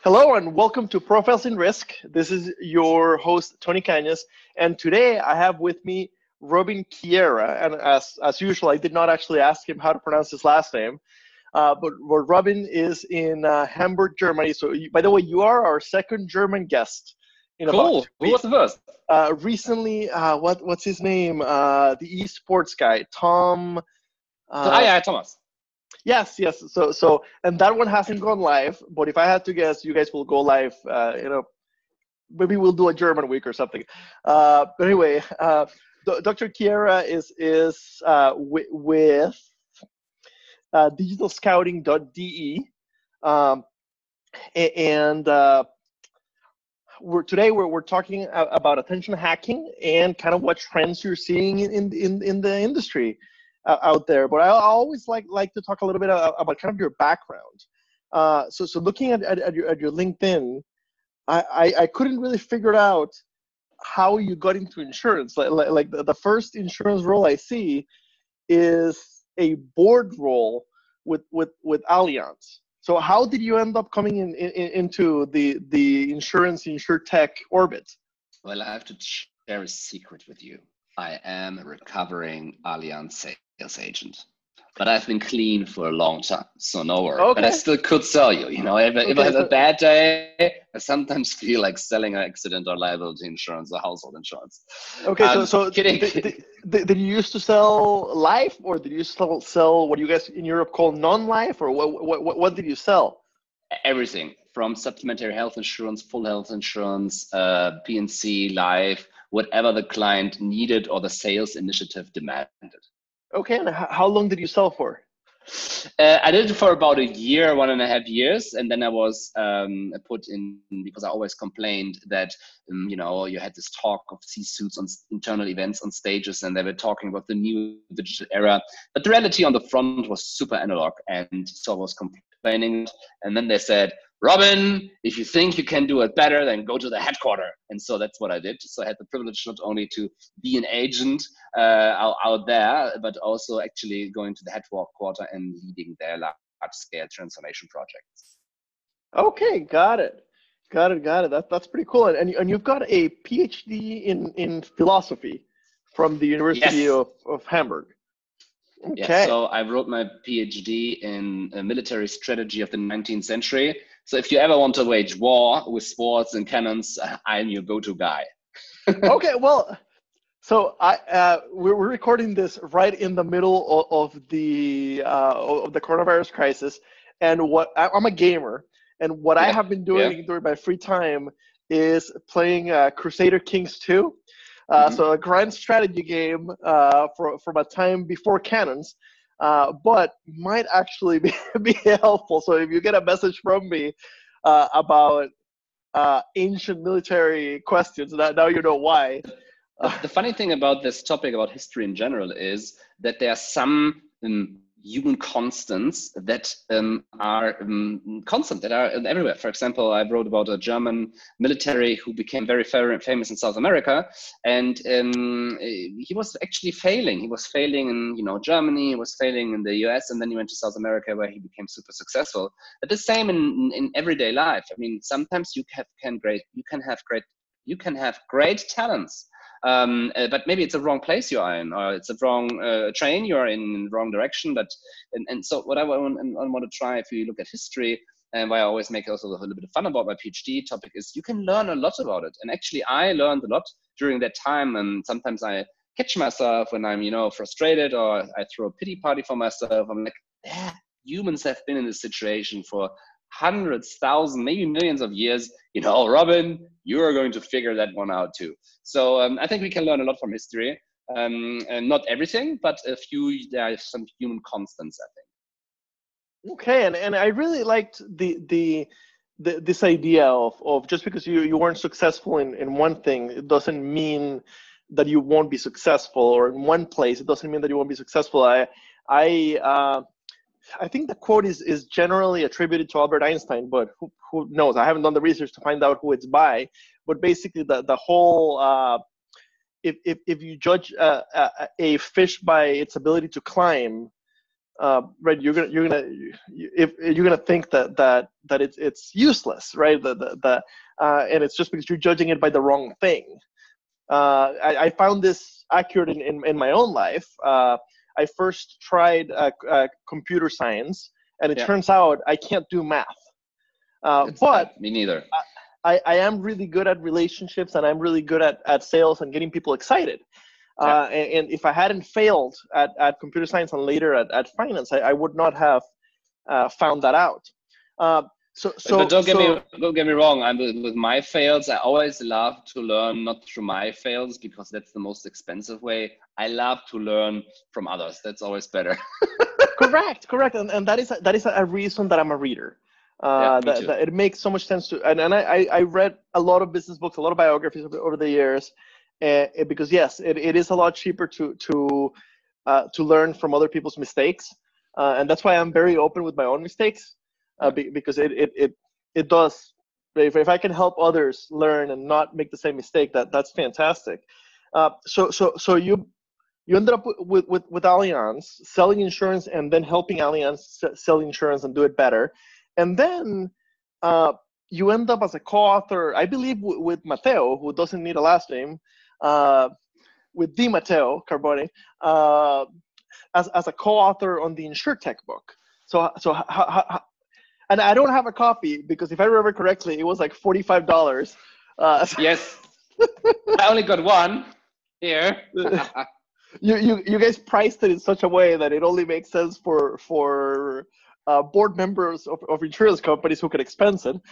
Hello and welcome to Profiles in Risk. This is your host, Tony Cañas, and today I have with me Robin Chiera. And as usual, I did not actually ask him how to pronounce his last name, but Robin is in Hamburg, Germany. So, by the way, you are our second German guest in about 2 Cool. weeks. Who was the first? Recently, what's his name? The esports guy, Tom. Thomas. Yes. So, and that one hasn't gone live. But if I had to guess, you guys will go live. Maybe we'll do a German week or something. But anyway, Dr. Chiera is with digitalscouting.de, and we're talking about attention hacking and kind of what trends you're seeing in the industry out there. But I always like to talk a little bit about kind of your background. So looking at your LinkedIn, I couldn't really figure out how you got into insurance. Like the first insurance role I see is a board role with Allianz. So how did you end up coming into the insurtech orbit? Well, I have to share a secret with you. I am a recovering Allianz sales agent, but I've been clean for a long time, so no worry. Okay. But I still could sell you. If I have a bad day, I sometimes feel like selling an accident or liability insurance or household insurance. Okay, so kidding. Did you used to sell life, or did you sell what you guys in Europe call non-life, or what did you sell? Everything from supplementary health insurance, full health insurance, P&C, life, whatever the client needed or the sales initiative demanded. Okay, and how long did you sell for? I did it for about a year, 1.5 years, and then I was put in because I always complained that you had this talk of C-suits on internal events on stages, and they were talking about the new digital era, but the reality on the front was super analog, and so I was complaining, and then they said, Robin, if you think you can do it better, then go to the headquarter. And so that's what I did. So I had the privilege not only to be an agent out there, but also actually going to the headquarter and leading their large-scale transformation projects. Okay, got it. That's pretty cool. And you've got a PhD in philosophy from the University of Hamburg. Okay. Yeah, so I wrote my PhD in military strategy of the 19th century. So if you ever want to wage war with swords and cannons, I'm your go-to guy. Okay, well, so we're recording this right in the middle of the coronavirus crisis, and I'm a gamer, and what I have been doing during my free time is playing Crusader Kings 2. So a grand strategy game from a time before cannons, but might actually be helpful. So if you get a message from me about ancient military questions, now you know why. The funny thing about this topic, about history in general, is that there are some human constants that are constant, that are everywhere. For example, I wrote about a German military who became very famous in South America, and he was actually failing. He was failing in Germany, he was failing in the US, and then he went to South America where he became super successful. But the same in everyday life. I mean, sometimes you can have great talents. But maybe it's a wrong place you are in, or it's a wrong train you're in the wrong direction. And so what I want to try, if you look at history, and why I always make also a little bit of fun about my PhD topic, is you can learn a lot about it. And actually, I learned a lot during that time. And sometimes I catch myself when I'm frustrated, or I throw a pity party for myself. I'm like, humans have been in this situation for hundreds, thousands, maybe millions of years. Robin, you are going to figure that one out too. So I think we can learn a lot from history, and not everything, but there are some human constants, I think. Okay, and I really liked this idea of just because you weren't successful in one thing, it doesn't mean that you won't be successful, or in one place, it doesn't mean that you won't be successful. I think the quote is generally attributed to Albert Einstein, but who knows? I haven't done the research to find out who it's by. But basically, the whole if you judge a fish by its ability to climb, right? If you're gonna think that it's useless, right? And it's just because you're judging it by the wrong thing. I found this accurate in my own life. I first tried computer science, and it turns out I can't do math. But me neither. I am really good at relationships, and I'm really good at sales and getting people excited. And if I hadn't failed at computer science and later at finance, I would not have found that out. But don't get me wrong. I'm with my fails. I always love to learn not through my fails, because that's the most expensive way. I love to learn from others. That's always better. Correct, and that is a reason that I'm a reader. That it makes so much sense to, and I read a lot of business books, a lot of biographies over the years, because yes, it is a lot cheaper to learn from other people's mistakes, and that's why I'm very open with my own mistakes, because it does. If I can help others learn and not make the same mistake, that's fantastic. So you ended up with Allianz selling insurance, and then helping Allianz sell insurance and do it better. And then you end up as a co-author, I believe, with Matteo, who doesn't need a last name, with Di Matteo Carboni, as a co-author on the InsurTech book. So and I don't have a copy, because if I remember correctly, it was like $45. Yes, I only got one here. You guys priced it in such a way that it only makes sense for board members of insurance companies who can expense it.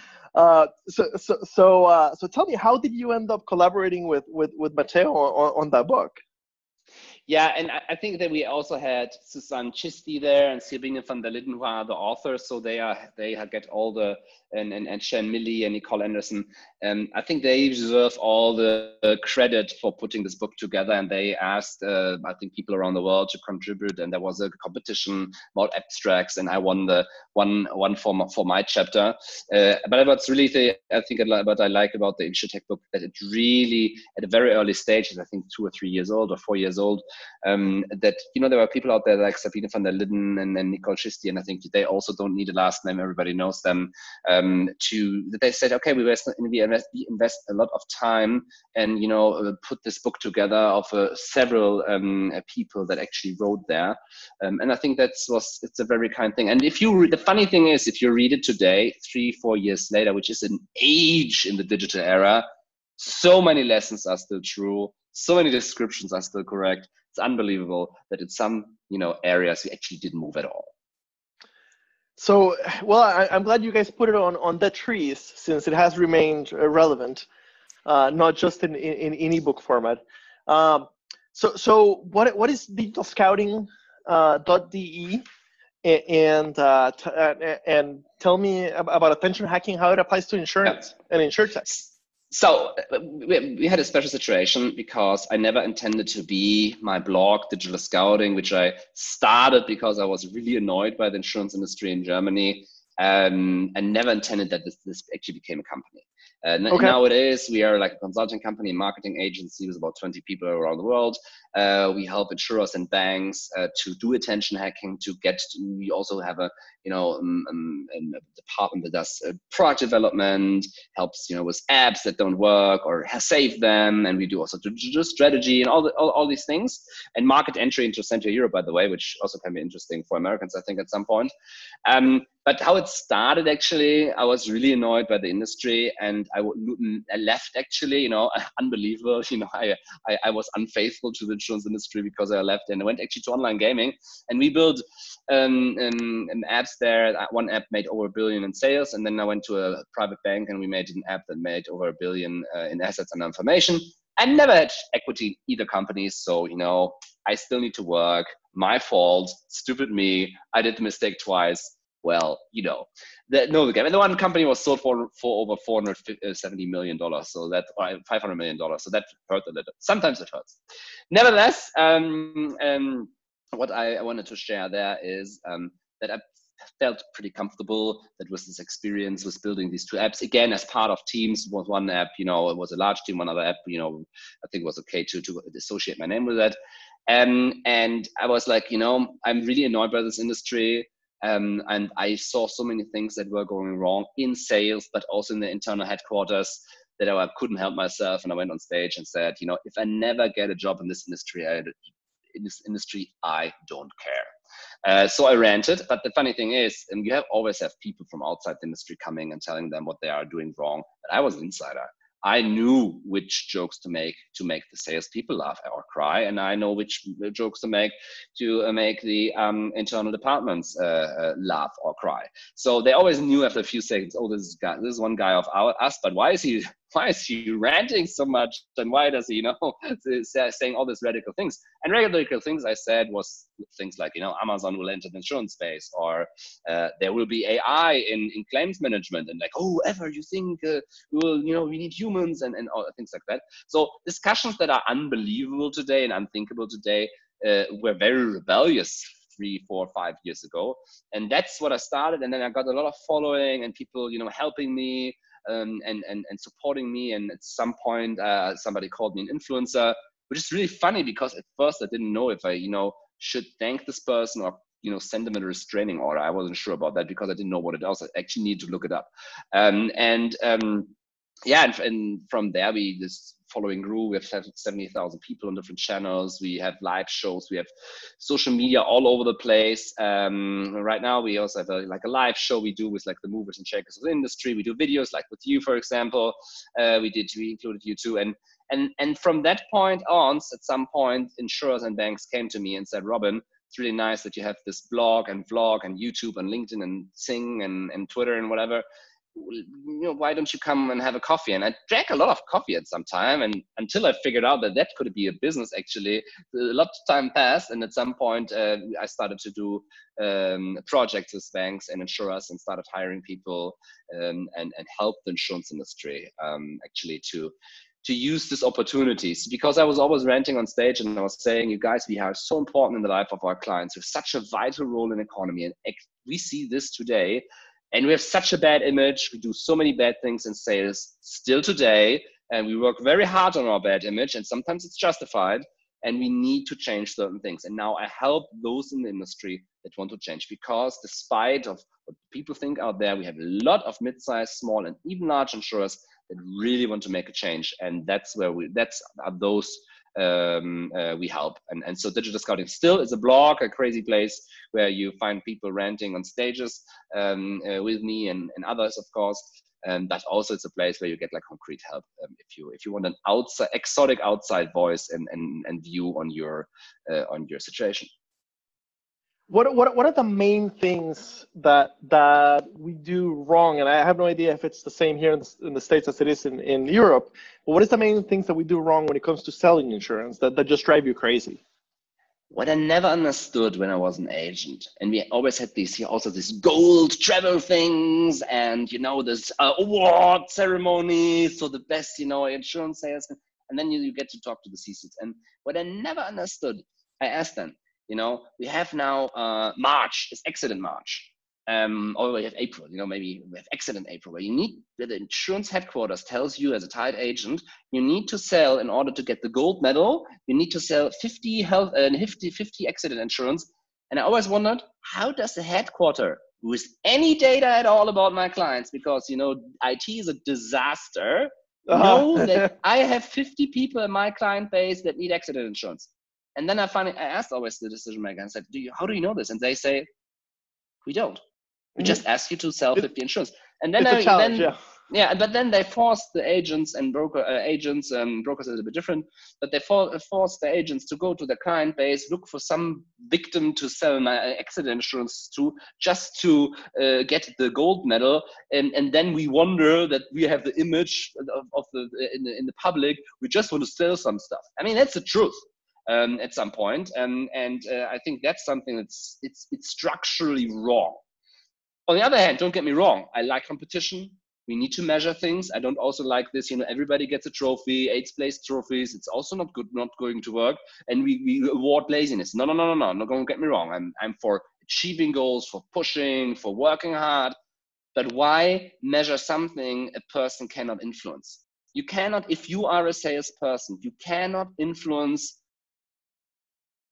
So tell me, how did you end up collaborating with Matteo on that book? Yeah, and I think that we also had Susanne Chisti there and Sabine van der Linden, who are the authors. So they get all the, and Shan Milley and Nicole Anderson. I think they deserve all the credit for putting this book together. And they asked, I think, people around the world to contribute. And there was a competition about abstracts, and I won the one for my chapter. But what's really what I like about the InsurTech book, that it really, at a very early stage, I think 2 or 3 years old or 4 years old, that, there were people out there like Sabine van der Linden and Nicole Chisti, and I think they also don't need a last name, everybody knows them, that they said, okay, we invest a lot of time and, put this book together of several people that actually wrote there. And I think it's a very kind thing. And the funny thing is, if you read it today, 3-4 years later, which is an age in the digital era, so many lessons are still true. So many descriptions are still correct. It's unbelievable that in some, areas we actually didn't move at all. So, well, I'm glad you guys put it on Dead Trees, since it has remained relevant, not just in ebook format. So what is digital scouting .de, and tell me about attention hacking, how it applies to insurance and InsurTech. So we had a special situation, because I never intended to be my blog, Digital Scouting, which I started because I was really annoyed by the insurance industry in Germany. I never intended that this actually became a company. Nowadays, we are like a consulting company, marketing agency with about 20 people around the world. We help insurers and banks to do attention hacking. We also have a department that does product development, helps with apps that don't work or save them, and we do also do strategy and all these things, and market entry into Central Europe, by the way, which also can be interesting for Americans, I think, at some point. But how it started, actually, I was really annoyed by the industry, and I left, actually, unbelievable. I was unfaithful to the insurance industry because I left, and I went actually to online gaming, and we built apps there. One app made over $1 billion in sales, and then I went to a private bank, and we made an app that made over $1 billion in assets under information. I never had equity in either company, so I still need to work. My fault, stupid me. I did the mistake twice. Well, the game. And the one company was sold for over $470 million, so that, or $500 million. So that hurt a little. Sometimes it hurts. Nevertheless, what I wanted to share there is that I felt pretty comfortable that with this experience with building these two apps, again, as part of teams. Was one app, it was a large team. One other app, I think it was okay to associate my name with that. And I was like, I'm really annoyed by this industry. And I saw so many things that were going wrong in sales, but also in the internal headquarters, that I couldn't help myself. And I went on stage and said, if I never get a job in this industry, I don't care. So I ranted. But the funny thing is, and you always have people from outside the industry coming and telling them what they are doing wrong. But I was an insider. I knew which jokes to make the salespeople laugh or cry, and I know which jokes to make the internal departments laugh or cry. So they always knew after a few seconds, oh, this is one guy of us, but why is he ranting so much, and why does he saying all these radical things? And radical things I said was things like Amazon will enter the insurance space, or there will be AI in claims management, and like, oh, ever you think we need humans and all things like that. So discussions that are unbelievable today and unthinkable today were very rebellious 3, 4, 5 years ago. And that's what I started. And then I got a lot of following and people, helping me and supporting me. And at some point, somebody called me an influencer, which is really funny because at first I didn't know if I, should thank this person or send them a restraining order. I wasn't sure about that because I didn't know what it was. I actually need to look it up. And from there, this following grew. We have 70,000 people on different channels. We have live shows. We have social media all over the place. Right now, we also have a live show we do with the movers and shakers of the industry. We do videos like with you, for example. We included you too. And from that point on, at some point, insurers and banks came to me and said, Robin, it's really nice that you have this blog and vlog and YouTube and LinkedIn and Sing and Twitter and whatever. Why don't you come and have a coffee? And I drank a lot of coffee at some time, and until I figured out that could be a business, actually, a lot of time passed. And at some point, I started to do projects with banks and insurers and started hiring people and help the insurance industry actually to use these opportunities, because I was always ranting on stage and I was saying, you guys, we are so important in the life of our clients. We have such a vital role in the economy. And we see this today. And we have such a bad image. We do so many bad things in sales still today. And we work very hard on our bad image. And sometimes it's justified. And we need to change certain things. And now I help those in the industry that want to change, because despite of what people think out there, we have a lot of mid-sized, small, and even large insurers that really want to make a change. And that's where we help. And so Digital Scouting still is a blog, a crazy place where you find people ranting on stages with me and others, of course. But also it's a place where you get concrete help if you want an exotic outside voice and view on your situation. What are the main things that we do wrong? And I have no idea if it's the same here in the States as it is in Europe. But what is the main things that we do wrong when it comes to selling insurance that just drive you crazy? What I never understood when I was an agent, and we always had these gold travel things, and this award ceremony, so the best insurance sales, and then you get to talk to the C-suites. And what I never understood, I asked them, we have now March, it's accident March, or we have April, maybe we have accident April, where the insurance headquarters tells you as a tied agent, you need to sell, in order to get the gold medal, you need to sell 50 accident insurance. And I always wondered, how does the headquarter, with any data at all about my clients, because IT is a disaster, know that I have 50 people in my client base that need accident insurance? And then I asked always the decision maker and said, how do you know this? And they say, we don't. We just ask you to sell 50 insurance. And then it's a challenge, but then they force the agents and brokers are a little bit different, but they force the agents to go to the client base, look for some victim to sell my accident insurance to, just to get the gold medal. And then we wonder that we have the image of in the public. We just want to sell some stuff. I mean, that's the truth. At some point, and I think that's something it's structurally wrong. On the other hand, don't get me wrong, I like competition. We need to measure things. I don't also like this, everybody gets a trophy, 8th place trophies. It's also not good, not going to work. And we award laziness. No, don't get me wrong. I'm for achieving goals, for pushing, for working hard. But why measure something a person cannot influence? You cannot, if you are a salesperson, you cannot influence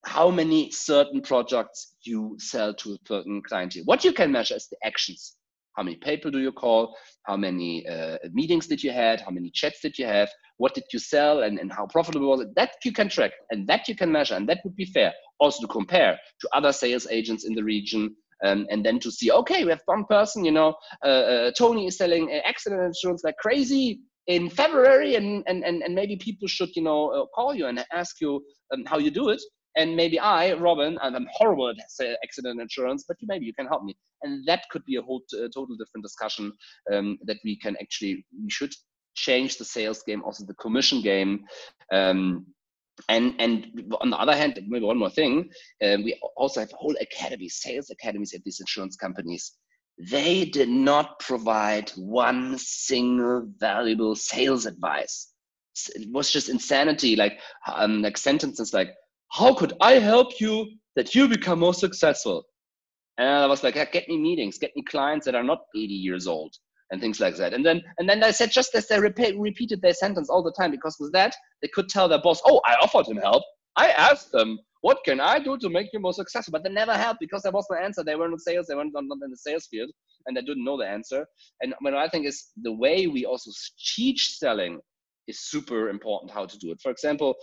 how many certain projects you sell to a certain client. What you can measure is the actions. How many people do you call? How many meetings did you have? How many chats did you have? What did you sell and how profitable was it? That you can track and that you can measure, and that would be fair. Also to compare to other sales agents in the region, and then to see, okay, we have one person, Tony is selling accident insurance like crazy in February, and maybe people should, call you and ask you how you do it. And maybe I, Robin, and I'm horrible at accident insurance, but maybe you can help me. And that could be a whole total different discussion that we should change the sales game, also the commission game. And on the other hand, maybe one more thing, we also have whole sales academies at these insurance companies. They did not provide one single valuable sales advice. It was just insanity, like sentences like, how could I help you that you become more successful? And I was like, get me meetings, get me clients that are not 80 years old and things like that. And then I said, just as they repeated their sentence all the time, because with that, they could tell their boss, oh, I offered him help. I asked them, what can I do to make you more successful? But they never helped because there was no answer. They weren't in sales. They weren't in the sales field, and they didn't know the answer. And what I think is the way we also teach selling is super important, how to do it. For example,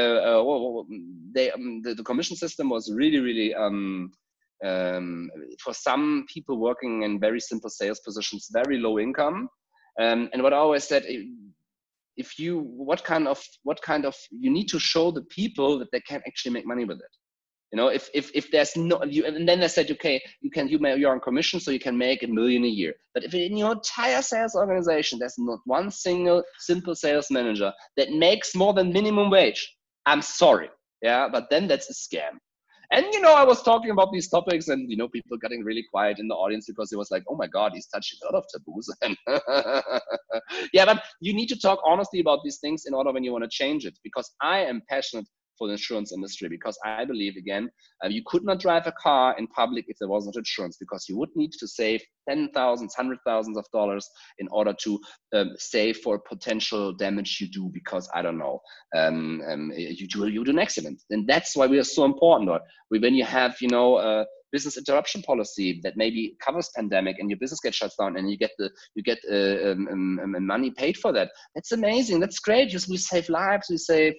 the commission system was really for some people working in very simple sales positions, very low income. And what I always said, what kind of you need to show the people that they can actually make money with it. If there's no, and then they said, okay, you're on commission, so you can make $1 million a year. But if in your entire sales organization, there's not one single simple sales manager that makes more than minimum wage, I'm sorry. Yeah, but then that's a scam. And, I was talking about these topics and, people getting really quiet in the audience because it was like, oh my God, he's touching a lot of taboos. Yeah, but you need to talk honestly about these things in order when you want to change it, because I am passionate for the insurance industry, because I believe, again, you could not drive a car in public if there wasn't insurance, because you would need to save $10,000s, $100,000s of dollars in order to save for potential damage you do because, I don't know, you do an accident. And that's why we are so important. Or when you have, a business interruption policy that maybe covers pandemic and your business gets shut down and you get money paid for that. That's amazing. That's great. We save lives. We save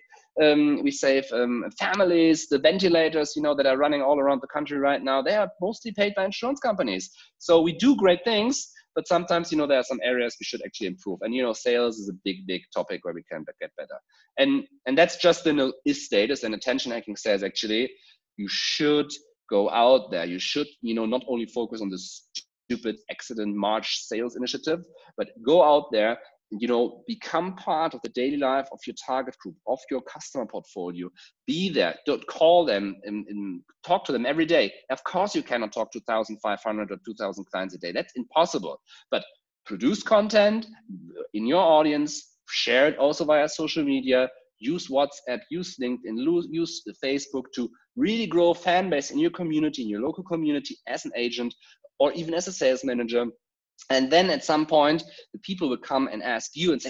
families. The ventilators, that are running all around the country right now, they are mostly paid by insurance companies. So we do great things, but sometimes, there are some areas we should actually improve. And, sales is a big topic where we can get better. And that's just in the status, and attention hacking says, actually, you should go out there. You should, not only focus on this stupid accident March sales initiative, but go out there, become part of the daily life of your target group, of your customer portfolio. Be there. Don't call them and talk to them every day. Of course, you cannot talk to 1,500 or 2,000 clients a day. That's impossible. But produce content in your audience, share it also via social media, use WhatsApp, use LinkedIn, use Facebook to really grow a fan base in your community, in your local community, as an agent or even as a sales manager. And then at some point, the people will come and ask you and say,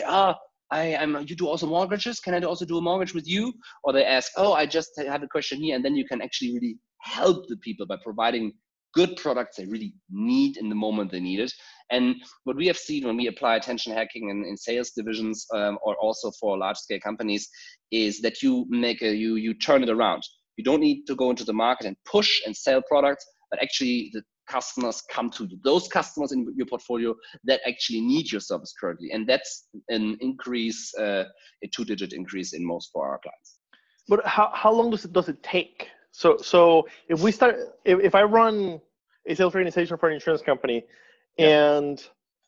you do also mortgages? Can I also do a mortgage with you? Or they ask, I just have a question here. And then you can actually really help the people by providing good products they really need in the moment they need it. And what we have seen when we apply attention hacking in sales divisions or also for large scale companies is that you turn it around. You don't need to go into the market and push and sell products, but actually the customers come to you. Those customers in your portfolio that actually need your service currently. And that's an increase, a 2-digit increase in most for our clients. But how long does it take? So if I run a sales organization for an insurance company, and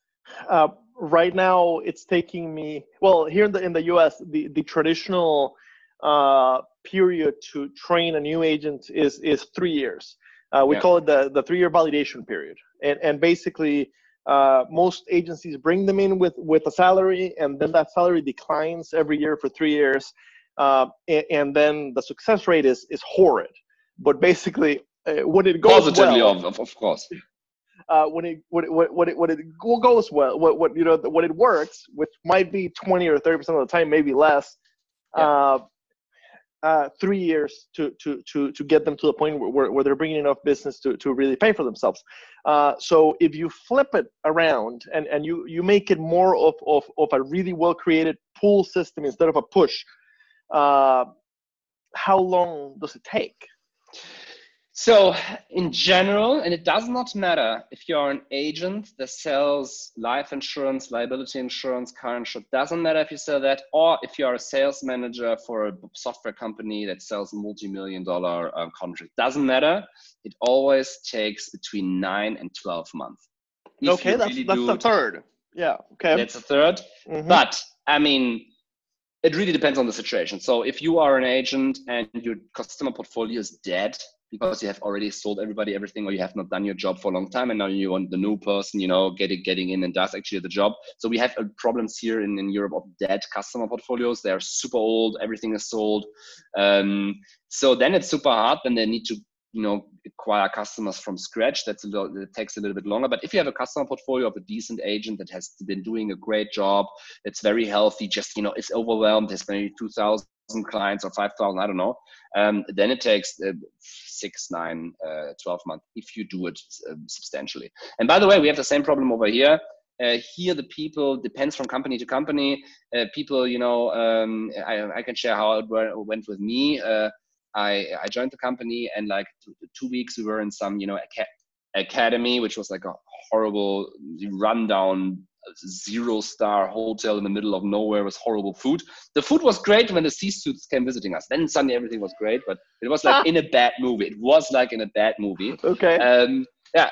right now it's taking me, well, here in the US, the traditional period to train a new agent is 3 years. We call it the 3-year validation period. And basically, most agencies bring them in with a salary, and then that salary declines every year for 3 years. And then the success rate is horrid. But basically, when it goes positively, well, of course. When it goes well, when it works, which might be 20 or 30% of the time, maybe less. 3 years to get them to the point where they're bringing enough business to really pay for themselves. So if you flip it around and you make it more of a really well created pull system instead of a push, how long does it take? So in general, and it does not matter if you're an agent that sells life insurance, liability insurance, car insurance, doesn't matter if you sell that, or if you're a sales manager for a software company that sells multi-million-dollar contract, doesn't matter. It always takes between 9 and 12 months. Okay, that's the third. Yeah, okay. That's a third. Mm-hmm. But I mean, it really depends on the situation. So if you are an agent and your customer portfolio is dead because you have already sold everybody everything, or you have not done your job for a long time, and now you want the new person, you know, getting in and does actually the job. So we have problems here in Europe of dead customer portfolios. They are super old. Everything is sold. So then it's super hard when they need to, you know, acquire customers from scratch. It takes a little bit longer. But if you have a customer portfolio of a decent agent that has been doing a great job, it's very healthy, just, you know, it's overwhelmed, there's maybe 2,000 clients or 5,000, I don't know, then it takes 6, 9, 12 months if you do it substantially. And by the way, we have the same problem over here. Here the people, depends from company to company. People, you know, I can share how it went with me. I joined the company, and like 2 weeks we were in some, you know, academy, which was like a horrible rundown 0-star hotel in the middle of nowhere with horrible food. The food was great when the C-suits came visiting us. Then suddenly everything was great, but it was like in a bad movie. It was like in a bad movie. Okay. Yeah,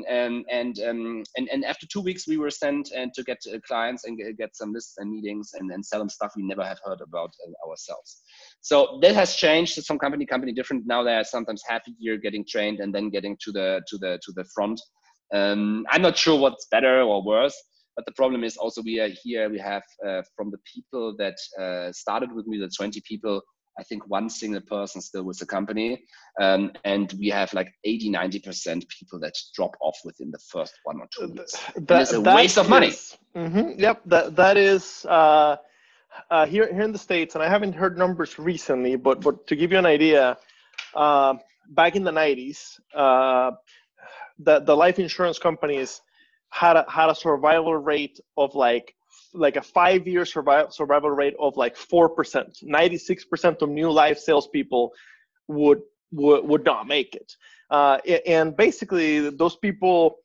and after 2 weeks we were sent to get clients and get some lists and meetings and sell them stuff we never have heard about ourselves. So that has changed from company different. Now they are sometimes half a year getting trained and then getting to the front. I'm not sure what's better or worse, but the problem is also we have from the people that started with me, the 20 people, I think one single person still with the company. And we have like 80-90% people that drop off within the first 1 or 2 years. That's a waste of money. Mm-hmm, yep, that is here in the States, and I haven't heard numbers recently, but to give you an idea, back in the 90s, the life insurance companies had a survival rate of like a 5-year survival rate of like 4%. 96% of new life salespeople would not make it, and basically those people,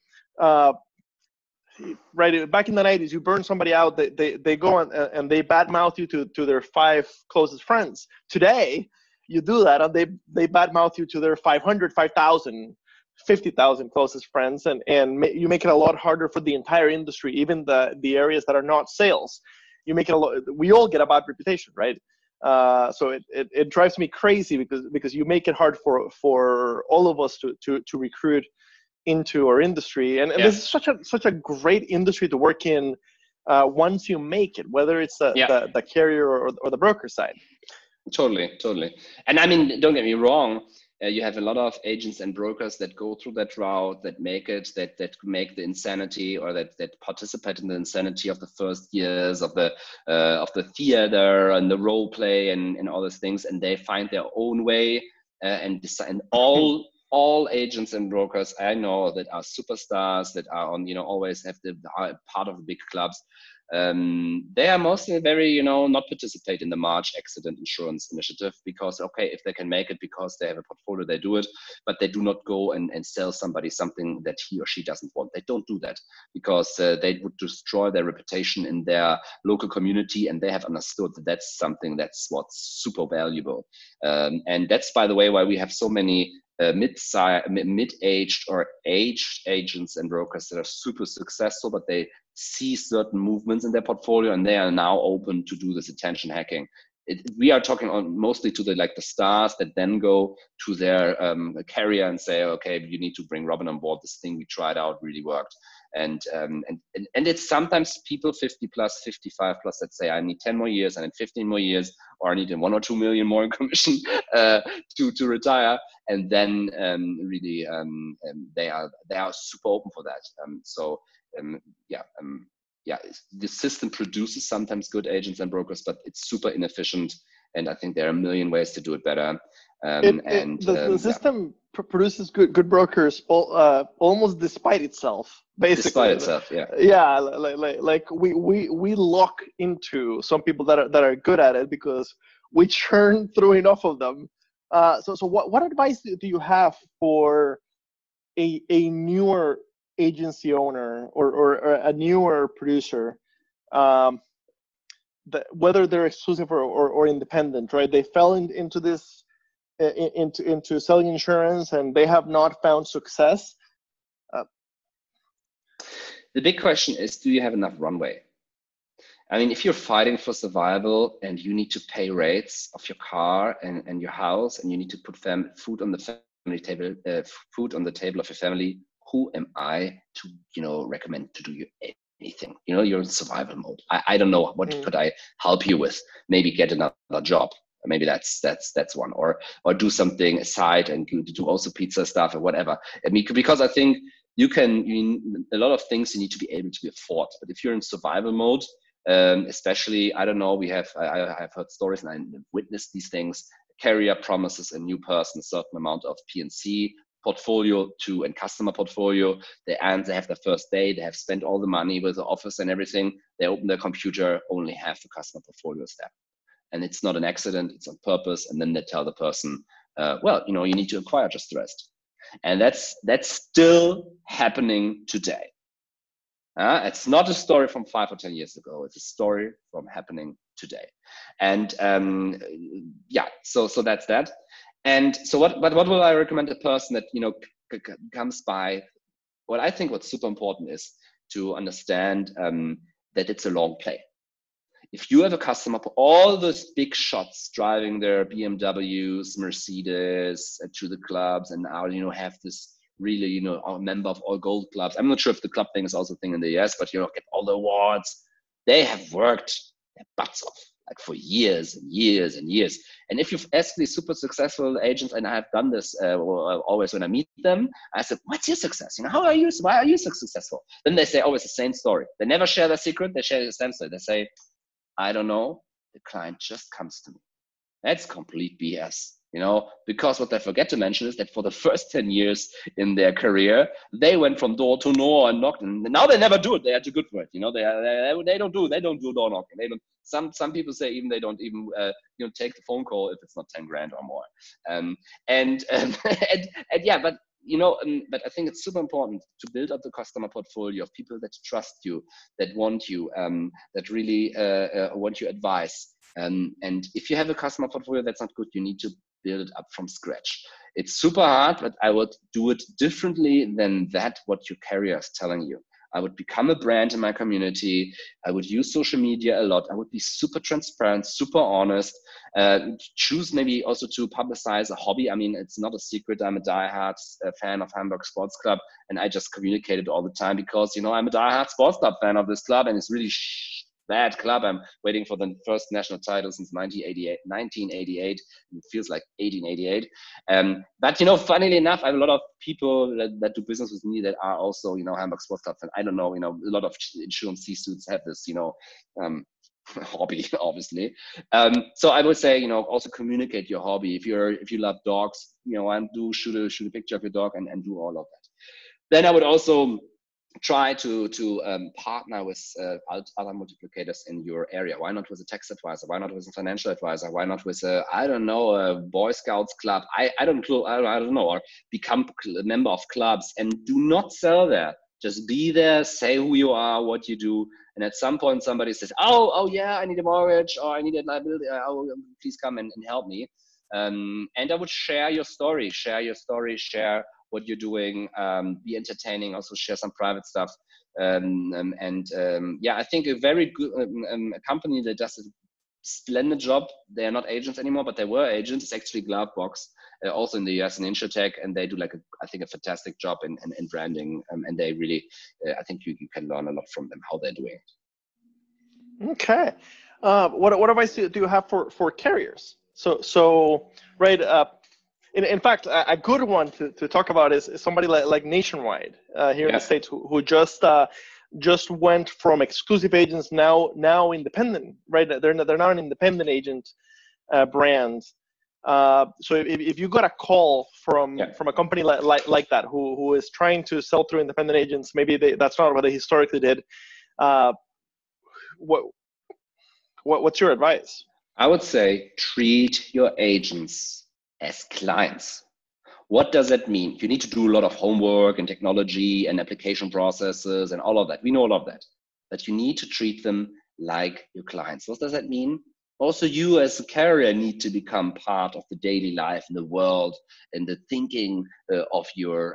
right back in the 90s, you burn somebody out, they go and they badmouth you to their 5 closest friends. Today you do that and they badmouth you to their 500, 5,000, 50,000 closest friends, and you make it a lot harder for the entire industry, even the areas that are not sales. You make it we all get a bad reputation, right? So it drives me crazy because you make it hard for all of us to recruit into our industry, and this is such a great industry to work in once you make it, whether it's the carrier or the broker side. Totally. And I mean, don't get me wrong, you have a lot of agents and brokers that go through that route, that make it, that make the insanity, or that participate in the insanity of the first years of the theater and the role play and all those things, and they find their own way and all agents and brokers I know that are superstars, that are on, you know, always have are part of the big clubs. They are mostly very, you know, not participate in the March accident insurance initiative because, okay, if they can make it because they have a portfolio, they do it, but they do not go and sell somebody something that he or she doesn't want. They don't do that because they would destroy their reputation in their local community, and they have understood that that's something that's what's super valuable. And that's, by the way, why we have so many mid-aged or aged agents and brokers that are super successful, but they see certain movements in their portfolio and they are now open to do this attention hacking. We are talking on mostly to the stars that then go to their carrier and say, okay, you need to bring Robin on board. This thing we tried out really worked. And it's sometimes people 50 plus, 55 plus that say, I need 10 more years, I need 15 more years, or I need 1 or 2 million more in commission to retire. And then really they are super open for that. The system produces sometimes good agents and brokers, but it's super inefficient And I think there are a million ways to do it better. The system produces good brokers almost despite itself, basically. Despite itself, yeah. Yeah, like we lock into some people that are good at it because we churn through enough of them. So what advice do you have for a newer agency owner or a newer producer, whether they're exclusive or independent, right? They fell into this into selling insurance and they have not found success. The big question is, do you have enough runway? I mean, if you're fighting for survival and you need to pay rates of your car and your house, and you need to put food on the family table, food on the table of your family, who am I to, recommend to do you anything? You're in survival mode. I don't know what could I help you with. Maybe get another job. Maybe that's one, or do something aside and do also pizza stuff or whatever. I mean, because I think a lot of things you need to be able to afford. But if you're in survival mode, especially, I don't know, I've heard stories and I've witnessed these things. Carrier promises a new person a certain amount of P&C portfolio and customer portfolio. They have their first day, they have spent all the money with the office and everything. They open their computer, only half the customer portfolio is there. And it's not an accident, it's on purpose. And then they tell the person, you need to acquire just the rest. And that's still happening today. It's not a story from 5 or 10 years ago. It's a story from happening today. And so that's that. And so what will I recommend a person that, comes by? What's super important is to understand that it's a long play. If you have a customer, all those big shots driving their BMWs, Mercedes to the clubs, and now, have this really, a member of all gold clubs. I'm not sure if the club thing is also a thing in the US, but, get all the awards. They have worked their butts off, like for years and years and years. And if you've asked these super successful agents, and I have done this always when I meet them, I said, what's your success? Why are you so successful? Then they say always the same story. They never share their secret. They share the same story. They say, I don't know. The client just comes to me. That's complete BS. Because what they forget to mention is that for the first 10 years in their career, they went from door to door and knocked, and now they never do it. They are too good for it. They don't do door knocking. They don't. Some people say even they don't even take the phone call if it's not 10 grand or more. But I think it's super important to build up the customer portfolio of people that trust you, that want you, that really want your advice. And if you have a customer portfolio that's not good, you need to build it up from scratch. It's super hard, but I would do it differently than what your carrier is telling you. I would become a brand in my community. I would use social media a lot. I would be super transparent, super honest. Choose maybe also to publicize a hobby. I mean, it's not a secret. I'm a diehard fan of Hamburg Sports Club, and I just communicate it all the time because, I'm a diehard sports club fan of this club, and it's really bad club. I'm waiting for the first national title since 1988. It feels like 1888. But, funnily enough, I have a lot of people that do business with me that are also, Hamburg Sports Club. And I don't know, a lot of insurance C-suits have this, hobby, obviously. So I would say, also communicate your hobby. If you love dogs, and shoot a picture of your dog and do all of that. Then I would also try to partner with other multiplicators in your area. Why not with a tax advisor? Why not with a financial advisor? Why not with a Boy Scouts club? I don't know, or become a member of clubs and do not sell there. Just be there, say who you are, what you do. And at some point somebody says, oh yeah, I need a mortgage or I need a liability. Please come and help me. And I would share your story, share what you're doing, be entertaining, also share some private stuff. I think a very good company that does a splendid job, they are not agents anymore, but they were agents, is actually Glovebox, also in the US and InsurTech, and they do I think a fantastic job in branding, and they really, I think you can learn a lot from them, how they're doing it. Okay. What advice do you have for carriers? So right, in fact, a good one to talk about is somebody like Nationwide here in the States, who just went from exclusive agents now independent, right? They're now an independent agent. brand. So if you got a call from a company like that who is trying to sell through independent agents, maybe that's not what they historically did. What's your advice? I would say treat your agents as clients. What does that mean? You need to do a lot of homework and technology and application processes and all of that. We know all of that. But you need to treat them like your clients. What does that mean? Also, you as a carrier need to become part of the daily life in the world and the thinking of your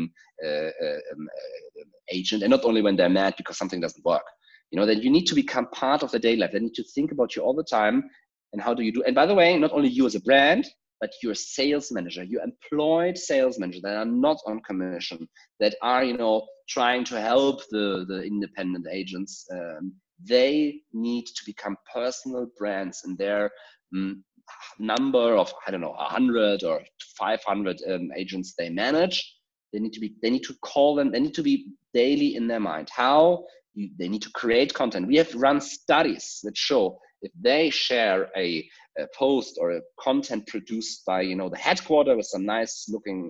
agent, and not only when they're mad because something doesn't work. You know, that you need to become part of the daily life. They need to think about you all the time. And how do you do? And by the way, not only you as a brand, but your sales manager, your employed sales manager that are not on commission, that are, you know, trying to help the independent agents. They need to become personal brands, and their number of, I don't know, 100 or 500 agents they manage, they need to call them, they need to be daily in their mind. How? They need to create content. We have run studies that show if they share a post or a content produced by, you know, the headquarter with some nice looking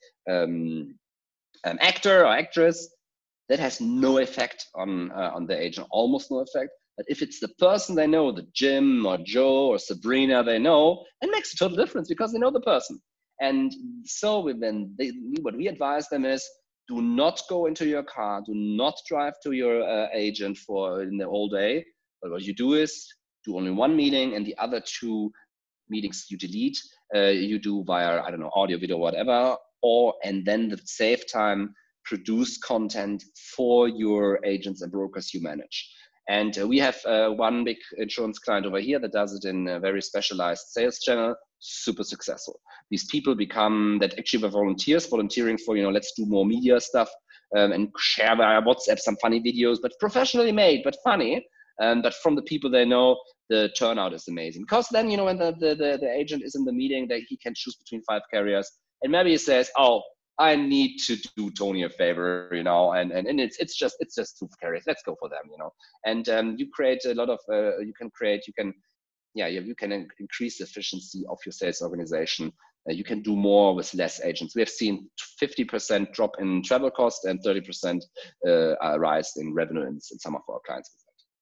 actor or actress, that has no effect on the agent, almost no effect. But if it's the person they know, the Jim or Joe or Sabrina they know, it makes a total difference because they know the person. And so what we advise them is, do not go into your car, do not drive to your agent in the whole day. But what you do is do only one meeting, and the other 2 meetings you delete. You do via, I don't know, audio, video, whatever, and then the save time, produce content for your agents and brokers you manage. And we have one big insurance client over here that does it in a very specialized sales channel, super successful. These people that actually were volunteering for, you know, let's do more media stuff and share via WhatsApp some funny videos, but professionally made, but funny. But from the people they know, the turnout is amazing. Because then, you know, when the agent is in the meeting, that he can choose between 5 carriers, and maybe he says, oh, I need to do Tony a favor, you know, and it's just 2 carriers. Let's go for them, you know. And you create a lot of you can increase the efficiency of your sales organization. You can do more with less agents. We have seen 50% drop in travel cost and 30% rise in revenue in some of our clients.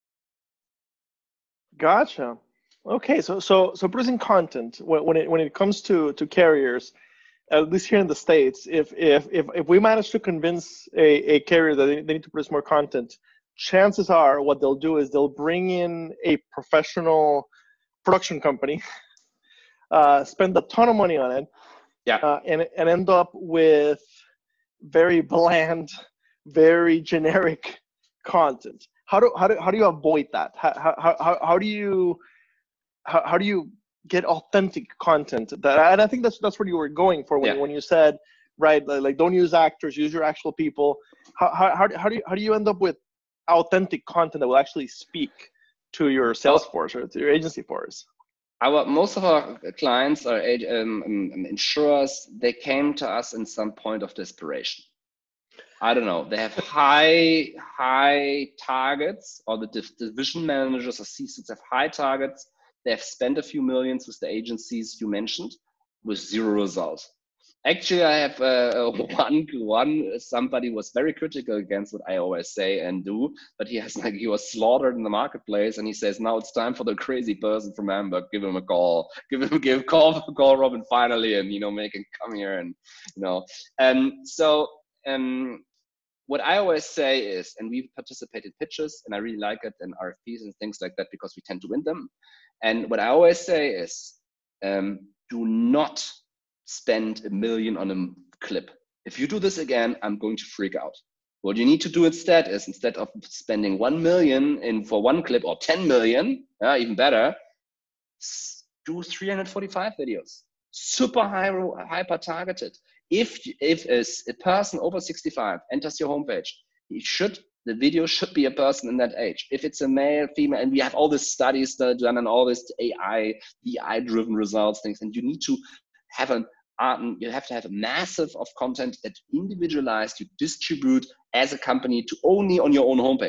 Gotcha. Okay, so producing content when it comes to carriers, at least here in the States, if we manage to convince a carrier that they need to produce more content, chances are what they'll do is they'll bring in a professional production company, spend a ton of money on it, and end up with very bland, very generic content. How do you avoid that? How do you get authentic content? And I think that's what you were going for when you said, right, like don't use actors, use your actual people. How do you end up with authentic content that will actually speak to your sales force or to your agency force? Most of our clients are insurers. They came to us in some point of desperation. I don't know. They have high targets, or the division managers or C-suites have high targets. They have spent a few millions with the agencies you mentioned with 0 results. Actually, I have somebody was very critical against what I always say and do, but he was slaughtered in the marketplace, and he says, now it's time for the crazy person from Hamburg. Give him a call. Call Robin finally, and, you know, make him come here, and, you know. What I always say is, and we participate in pitches, and I really like it, and RFPs and things like that, because we tend to win them. And what I always say is, do not spend $1 million on a clip. If you do this again, I'm going to freak out. What you need to do instead is, instead of spending 1 million for one clip, or 10 million, even better, do 345 videos, super hyper targeted. If a person over 65 enters your homepage, the video should be a person in that age. If it's a male, female, and we have all these studies that are done and all this AI-driven results things, and you need to have a massive of content that individualized you distribute as a company to only on your own homepage.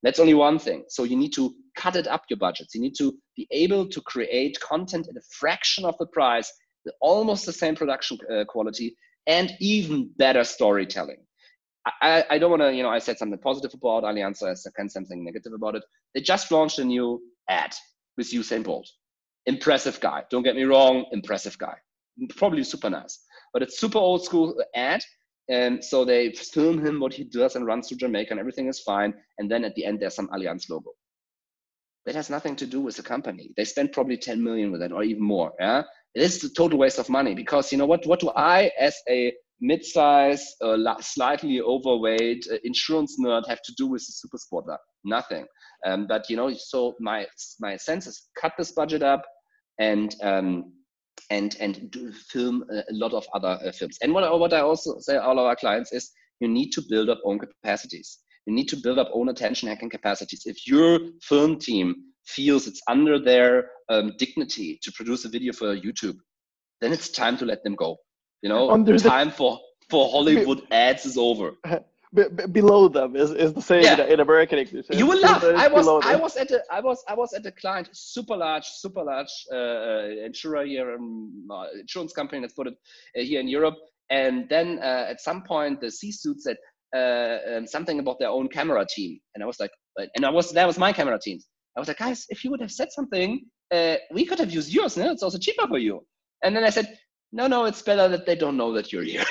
That's only one thing. So you need to cut it up, your budgets. You need to be able to create content at a fraction of the price, almost the same production quality, and even better storytelling. I don't want to, I said something positive about Allianz, so I can say something negative about it. They just launched a new ad with Usain Bolt. Impressive guy. Don't get me wrong, impressive guy. Probably super nice. But it's super old school ad. And so they film him what he does and runs through Jamaica and everything is fine. And then at the end, there's some Allianz logo. That has nothing to do with the company. They spent probably 10 million with it or even more. Yeah, it is a total waste of money because what do I as a mid-size, slightly overweight insurance nerd have to do with the super sportler? Nothing. But so my sense is cut this budget up and do film a lot of other films. And what I also say all our clients is you need to build up own capacities. You need to build up own attention hacking capacities. If your film team feels it's under their dignity to produce a video for YouTube, then it's time to let them go. Time for Hollywood ads is over. Below them is the same in American English. You will laugh. I was at a client, super large insurer here, insurance company, let's put it here in Europe. And then at some point the C-suite said something about their own camera team, and I was like, that was my camera team. I was like, guys, if you would have said something, we could have used yours. No, it's also cheaper for you. And then I said, no, it's better that they don't know that you're here.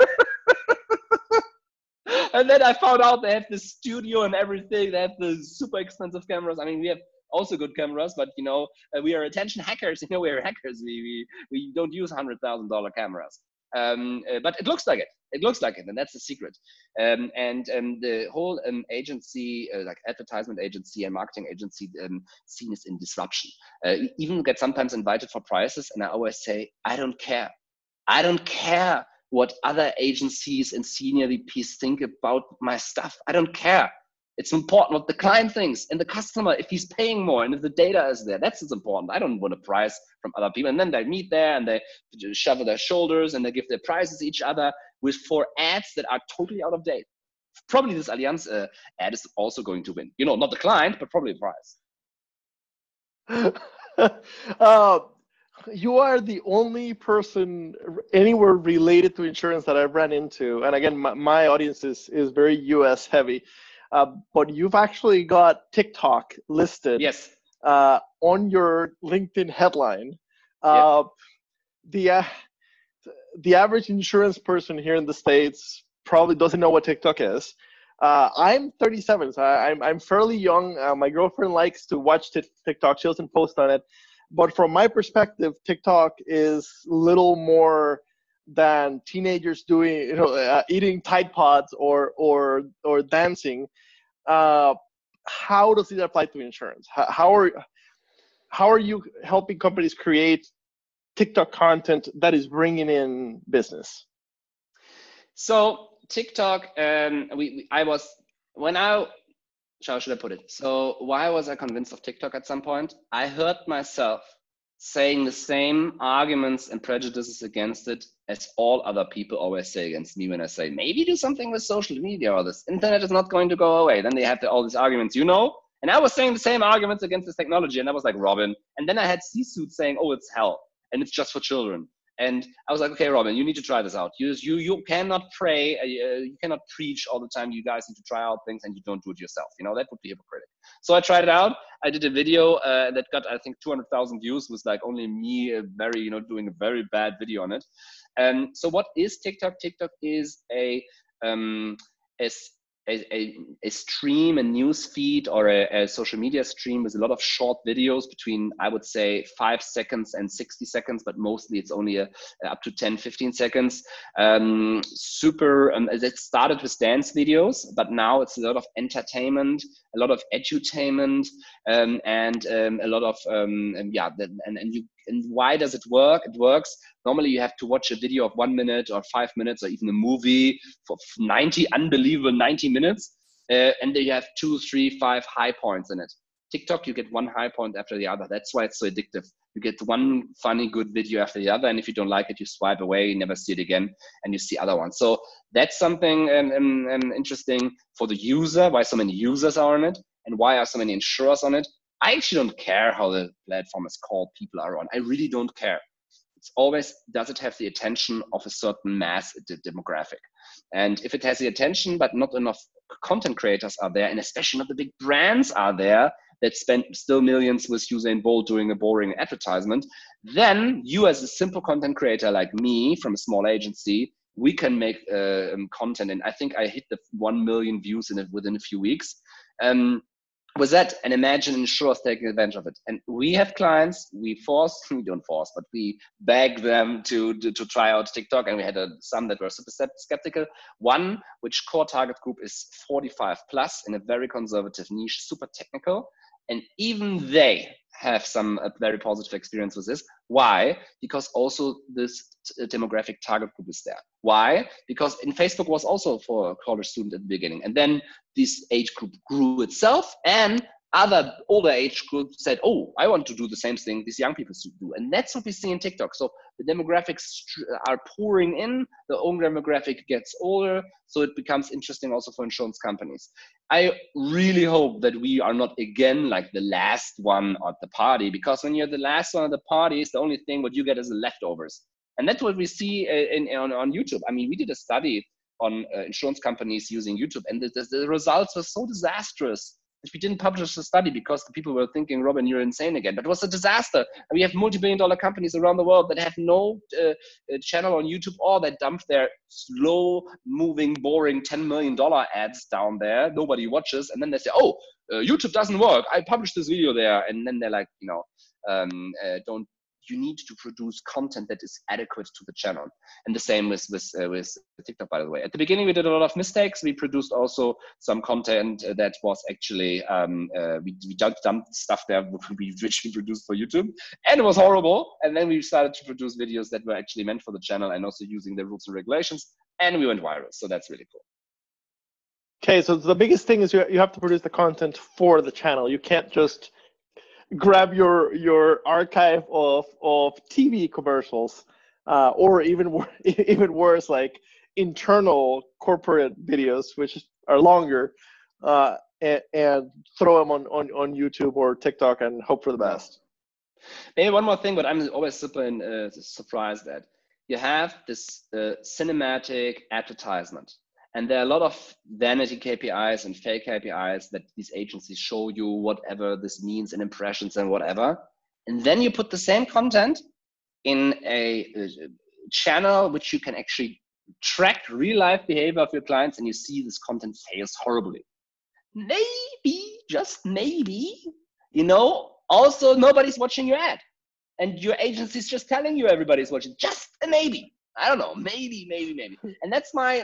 And then I found out they have the studio and everything. They have the super expensive cameras. I mean, we have also good cameras, but we are attention hackers. We are hackers. We don't use $100,000 cameras. But it looks like it. It looks like it, and that's the secret. And the whole agency, like advertisement agency and marketing agency, scene is in disruption. Even get sometimes invited for prices, and I always say, I don't care. I don't care what other agencies and senior VPs think about my stuff. I don't care. It's important what the client thinks and the customer, if he's paying more and if the data is there, that's what's important. I don't want a price from other people. And then they meet there and they shovel their shoulders and they give their prices to each other for ads that are totally out of date. Probably this Allianz ad is also going to win. Not the client, but probably the price. You are the only person anywhere related to insurance that I've ran into. And again, my audience is very US heavy. But you've actually got TikTok listed on your LinkedIn headline. The average insurance person here in the States probably doesn't know what TikTok is. I'm 37, so I'm fairly young. My girlfriend likes to watch TikTok. She doesn't post on it. But from my perspective, TikTok is little more than teenagers doing, eating Tide Pods or dancing. How does it apply to insurance? How are you helping companies create TikTok content that is bringing in business? So TikTok, how should I put it? So why was I convinced of TikTok at some point? I heard myself saying the same arguments and prejudices against it as all other people always say against me when I say, maybe do something with social media or this internet is not going to go away. Then they have all these arguments, and I was saying the same arguments against this technology. And I was like, Robin. And then I had C-suits saying, oh, it's hell and it's just for children. And I was like, okay, Robin, you need to try this out. You cannot pray, you cannot preach all the time. You guys need to try out things and you don't do it yourself. That would be hypocritical. So I tried it out. I did a video that got, I think, 200,000 views. Was like only me, doing a very bad video on it. So what is TikTok? TikTok is a stream, a news feed, or a social media stream with a lot of short videos between, I would say, 5 seconds and 60 seconds, but mostly it's only up to 10, 15 seconds. It started with dance videos, but now it's a lot of entertainment, a lot of edutainment, and a lot of, and why does it work? It works. Normally you have to watch a video of 1 minute or 5 minutes or even a movie for 90 minutes. And then you have 2, 3, 5 high points in it. TikTok, you get one high point after the other. That's why it's so addictive. You get one funny, good video after the other. And if you don't like it, you swipe away, you never see it again, and you see other ones. So that's something interesting for the user, why so many users are on it. and why are so many insurers on it? I actually don't care how the platform is called, people are on. I really don't care. It's always, does it have the attention of a certain mass demographic? And if it has the attention, but not enough content creators are there, and especially not the big brands are there that spend still millions with Usain Bolt doing a boring advertisement, then you as a simple content creator like me from a small agency, we can make content. And I think I hit the 1 million views within a few weeks. With that, and imagine insurers taking advantage of it. And we have clients, we don't force, but we beg them to try out TikTok. And we had some that were super skeptical. One, which core target group is 45 plus in a very conservative niche, super technical. And even they have some very positive experience with this. Why? Because also this demographic target group is there. Why? Because in Facebook was also for a college student at the beginning. And then this age group grew itself, and other older age groups said, oh, I want to do the same thing these young people should do. And that's what we see in TikTok. So the demographics are pouring in, the own demographic gets older, so it becomes interesting also for insurance companies. I really hope that we are not again like the last one at the party, because when you're the last one at the party, it's the only thing what you get is the leftovers. And that's what we see on YouTube. I mean, we did a study on insurance companies using YouTube, and the results were so disastrous that we didn't publish the study because the people were thinking, Robin, you're insane again. But it was a disaster. And we have multi-billion-dollar companies around the world that have no channel on YouTube, or that dump their slow-moving, boring $10 million ads down there. Nobody watches. And then they say, oh, YouTube doesn't work. I published this video there. And then they're like, you need to produce content that is adequate to the channel. And the same with TikTok, by the way. At the beginning, we did a lot of mistakes. We produced also some content that was actually, we dumped stuff there which we produced for YouTube, and it was horrible. And then we started to produce videos that were actually meant for the channel and also using the rules and regulations, and we went viral. So that's really cool. Okay, so the biggest thing is you have to produce the content for the channel. You can't just grab your archive of TV commercials, or even worse, like internal corporate videos, which are longer, and throw them on YouTube or TikTok and hope for the best. Maybe one more thing, but I'm always super surprised that you have this cinematic advertisement. And there are a lot of vanity KPIs and fake KPIs that these agencies show you, whatever this means, and impressions and whatever. And then you put the same content in a channel which you can actually track real life behavior of your clients, and you see this content fails horribly. Maybe, just maybe, also nobody's watching your ad. And your agency is just telling you everybody's watching. Just a maybe. I don't know, maybe. And that's my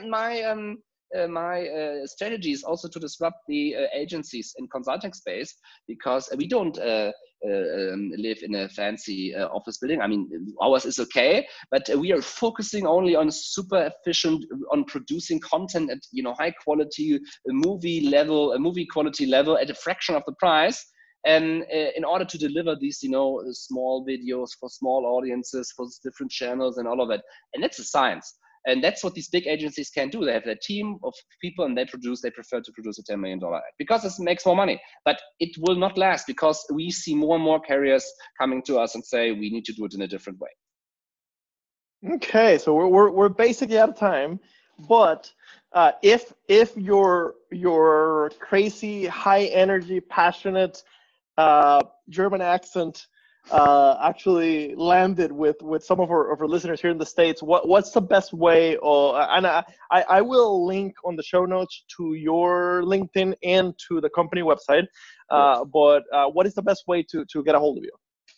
strategy is also to disrupt the agencies in consulting space, because we don't live in a fancy office building. I mean, ours is okay, but we are focusing only on super efficient, on producing content at high quality movie quality level at a fraction of the price. And in order to deliver these, small videos for small audiences, for different channels and all of it. And that's a science. And that's what these big agencies can do. They have their team of people, and they prefer to produce a $10 million ad because it makes more money. But it will not last, because we see more and more carriers coming to us and say, we need to do it in a different way. Okay, so we're basically out of time. But if your crazy, high energy, passionate German accent actually landed with some of our listeners here in the States, what's the best way? And I will link on the show notes to your LinkedIn and to the company website. But what is the best way to get a hold of you?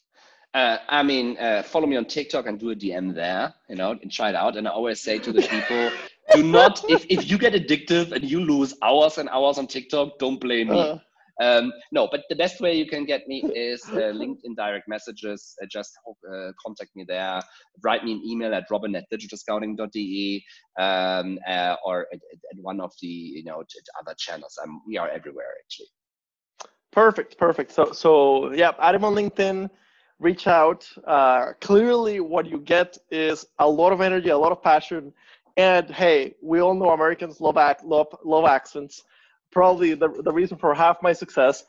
Follow me on TikTok and do a DM there, and try it out. And I always say to the people, do not, if you get addictive and you lose hours and hours on TikTok, don't blame me. No, but the best way you can get me is LinkedIn direct messages. Just contact me there. Write me an email at robin@digitalscouting.de, or at one of the other channels. We are everywhere, actually. Perfect. So yeah, add him on LinkedIn. Reach out. Clearly, what you get is a lot of energy, a lot of passion, and hey, we all know Americans love accents. probably the reason for half my success.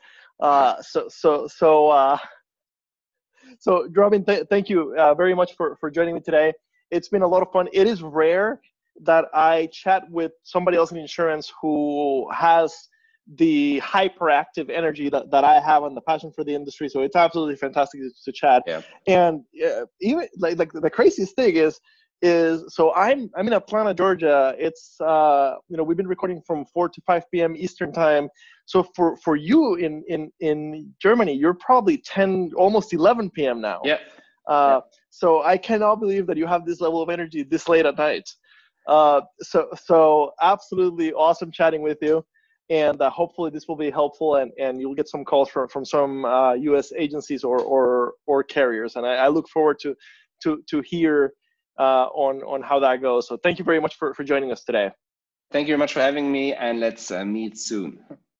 So Robin, thank you very much for joining me today. It's been a lot of fun. It is rare that I chat with somebody else in insurance who has the hyperactive energy that I have and the passion for the industry. So it's absolutely fantastic to chat. Yeah. And even like the craziest thing is so I'm in Atlanta, Georgia. It's we've been recording from 4 to 5 p.m. Eastern time. So for you in Germany, you're probably 10, almost 11 p.m. now. Yeah. So I cannot believe that you have this level of energy this late at night. So absolutely awesome chatting with you. And hopefully this will be helpful, and you'll get some calls from some U.S. agencies or carriers. And I look forward to hear on how that goes. So thank you very much for joining us today. Thank you very much for having me, and let's meet soon.